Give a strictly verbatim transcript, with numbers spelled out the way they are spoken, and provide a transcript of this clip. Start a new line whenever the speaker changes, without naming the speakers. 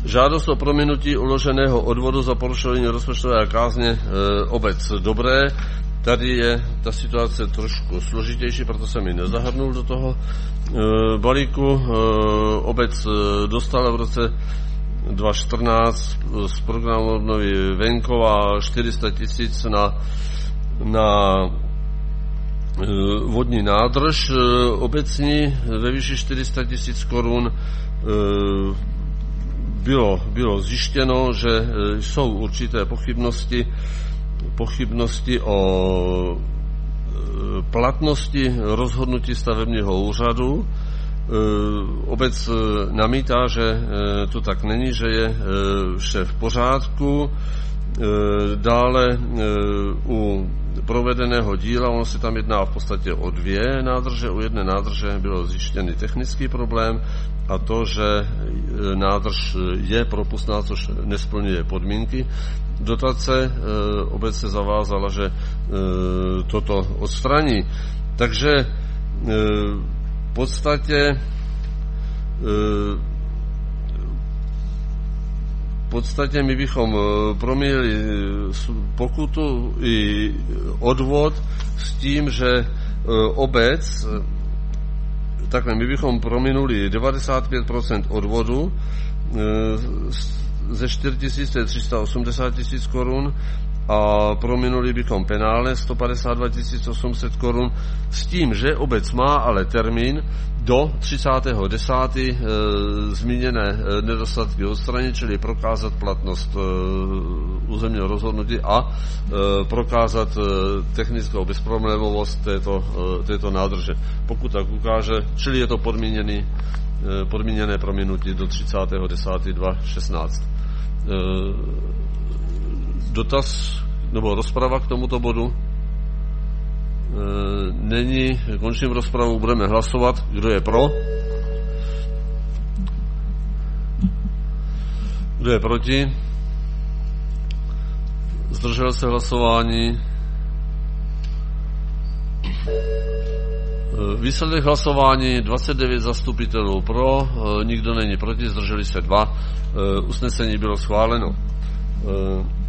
Žádost o prominutí uloženého odvodu za porušení rozpočtové kázně e, obec Dobré. Tady je ta situace trošku složitější, proto jsem ji nezahrnul do toho e, balíku. E, obec dostala v roce dva tisíce čtrnáct z programu obnovy venkova čtyři sta tisíc na, na e, vodní nádrž e, obecní ve výši čtyři sta tisíc korun. E, Bylo, bylo zjištěno, že jsou určité pochybnosti, pochybnosti o platnosti rozhodnutí stavebního úřadu. Obec namítá, že to tak není, že je vše v pořádku. Dále u provedeného díla, ono se tam jedná v podstatě o dvě nádrže, u jedné nádrže bylo zjištěný technický problém a to, že nádrž je propustná, což nesplňuje podmínky dotace. Obec se zavázala, že toto odstraní. Takže v podstatě V podstatě my bychom proměnili pokutu i odvod s tím, že obec, takhle, my bychom prominuli devadesát pět procent odvodu ze čtyři tisíce tři sta osmdesát tisíc korun a prominuli bychom penále sto padesát dva tisíc osm set korun s tím, že obec má ale termín do třicátého desátého E, zmíněné nedostatky odstranit, čili prokázat platnost e, územního rozhodnutí a e, prokázat e, technickou bezproblémovost této, e, této nádrže. Pokud tak ukáže, čili je to podmíněný, e, podmíněné prominutí do třicátého desátého dva tisíce šestnáct. E, Dotaz nebo rozprava k tomuto bodu e, není. Končím rozpravu, budeme hlasovat. Kdo je pro? Kdo je proti? Zdržel se hlasování. Výsledek hlasování dvacet devět zastupitelů pro, e, nikdo není proti, zdrželi se dva. E, usnesení bylo schváleno. E,